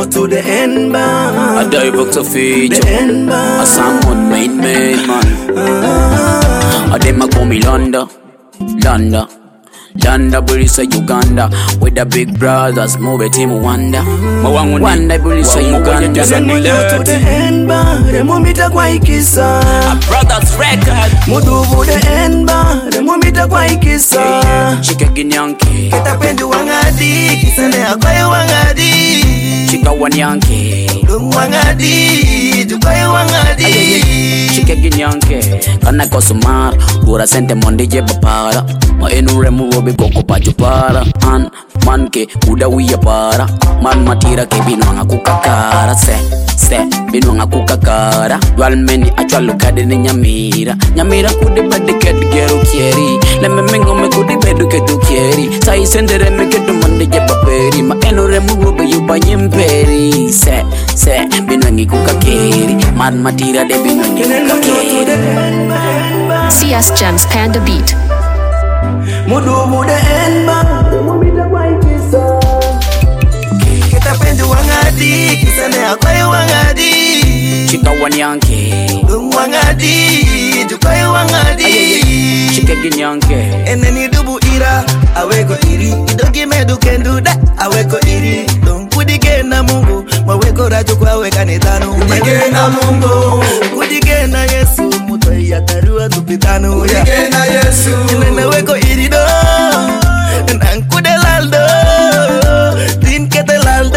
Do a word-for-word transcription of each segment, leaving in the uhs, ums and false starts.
you to the end bar. A direct to feature. The end bar. A someone made made man. Ah. A dem a call me London, London. Landa bulisa Uganda with the big brothers move team wonder wanda bulisa Uganda Send me to the end bar remumita kwa ikisa a brothers record muduvu the end bar remumita kwa ikisa chika ginyanke ketapendu wangadi kisane akwaye wangadi chika wanyanke wangadi tukwaye wangadi chika ginyanke kana kosumar gura sente mondije bapara ma enu remu be koko pachupara an man ke uda wiya para man matira ke binwanga kukakara se se binwanga kukakara walmeni achwalu kade ni nyamira nyamira kudi badi kedi geru kieri leme mingo me kudi bedu kedu kieri sai sendere me kedu mande jeba peri ma eno remu be yuba nyimperi se se binwangi kukakeri man matira de binwangi kukakeri. C S Gems Panda Beat. Muduvu the end bar remumita kwa ikisa ketapendu wangadi kisane akwaye wangadi chika wanyanke wangadi tukwaye wangadi chika ginyanke eneni dubu ira aweko iri idogi medu kenduda aweko iri don kudige na Mungu maweko rajo kwa weka nidhanu kudige na Mungu kudige na Yesu mutoi ya tarua tupitanu kudige na Yesu enene weko iri do nankude laldo tinkete laldo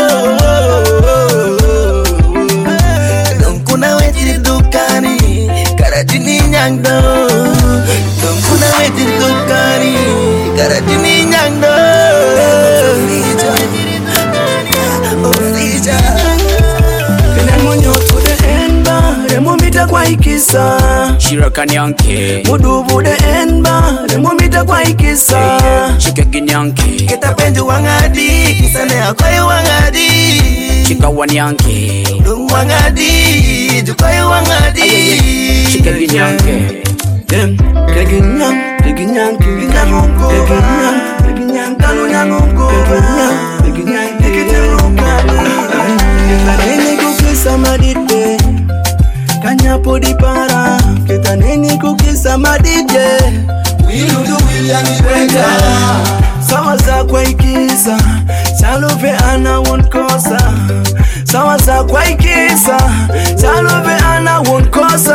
don kuna wetiri dukani karatini nyangdo don kuna wetiri dukani karatini nyangdo remumita kwa ikisa shiraka nyanke muduvu the end bar remumita kwa ikisa chika ginyanke ketapendu wangadi kisane akwaye wangadi chika wanyanke wangadi tukwaye wangadi chika ginyanke dem keginyang keginyang keginyang keginyang keginyang kanu nyangongo keginyang keginyang keginyang nene kukisa madide kanyapo di para kita nene kukisa madide wiludu William Brenda sawa za kwa ikisa salove ana wonkosa sawa za kwa ikisa salove ana wonkosa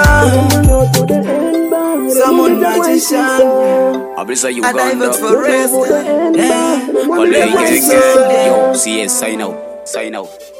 someone magician Abrisa I dive Uganda for rest yeah Wale, yeah, yeah. Yo, C S sign out sign out